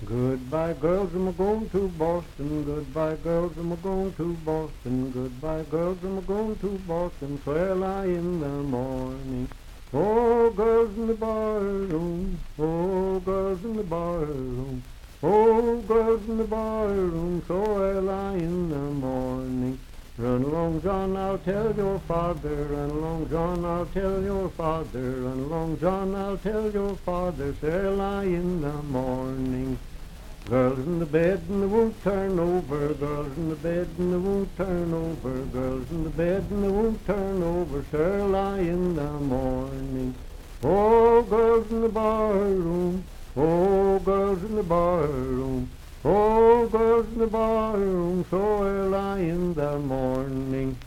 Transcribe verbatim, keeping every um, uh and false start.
Goodbye, girls, I'm going to Boston. Goodbye, girls, I'm going to Boston. Goodbye, girls, I'm going to Boston. Swell I in the morning. Oh, girls in the barroom. Oh, girls in the barroom. Oh, girls in the barroom. Swell I in the morning. Run along, John, I'll tell your father. Run along, John, I'll tell your father. Run along, John, I'll tell your father. Swell I in the morning. Girls in the bed and they won't turn over. Girls in the bed and they won't turn over. Girls in the bed and they won't turn over. Shall I in the morning? Oh, girls in the barroom. Oh, girls in the barroom. Oh, girls in the barroom. So will I in the morning.